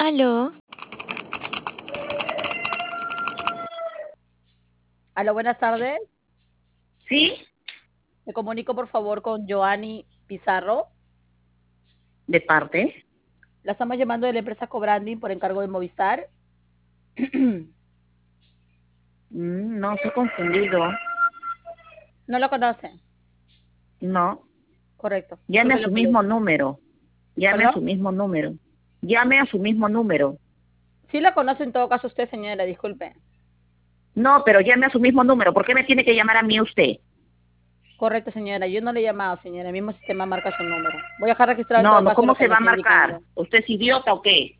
Aló, Aló, buenas tardes. ¿Sí? Me comunico por favor con Joanny Pizarro. ¿De parte? La estamos llamando de la empresa Cobranding por encargo de Movistar. No, estoy confundido. No lo conocen. No. Correcto. Llame Disculpe a la su mismo molestia. número. Llame a ¿Perdón? su mismo número. Llame a su mismo número. Sí la conoce en todo caso usted, señora, disculpe. No, pero llame a su mismo número. ¿Por qué me tiene que llamar a mí usted? Correcto, señora. Yo no le he llamado, señora. El mismo sistema marca su número. Voy a dejar registrado en No, todo no, caso lo ¿cómo que se me va a está marcar? indicando. ¿Usted es idiota o qué?